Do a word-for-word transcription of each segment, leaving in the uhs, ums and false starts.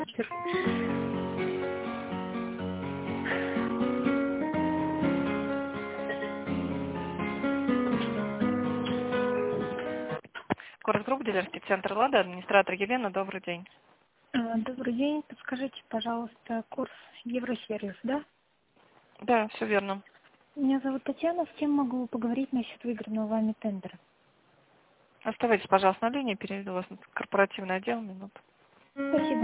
Город Групп, дилерский центр «Лада», администратор Елена, добрый день. Добрый день. Подскажите, пожалуйста, курс Евросервис, да? Да, все верно. Меня зовут Татьяна. С кем могу поговорить насчет выигранного вами тендера? Оставайтесь, пожалуйста, на линии, переведу вас на корпоративный отдел, минуту. Спасибо.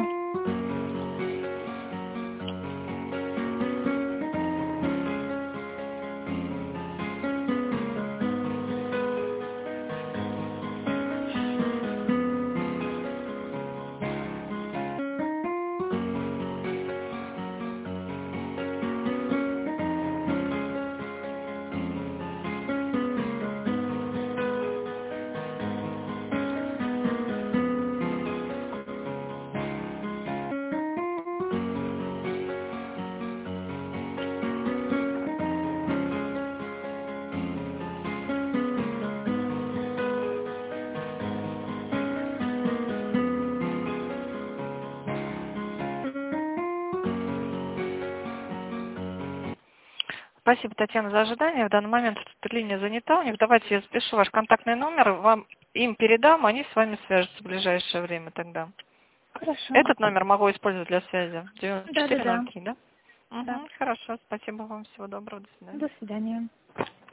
Спасибо, Татьяна, за ожидание. В данный момент эта линия занята у них. Давайте я запишу ваш контактный номер, вам им передам, они с вами свяжутся в ближайшее время тогда. Хорошо. Этот номер могу использовать для связи. девяносто четыре ноль три, да? Да. Угу, хорошо, спасибо вам, всего доброго, до свидания. До свидания.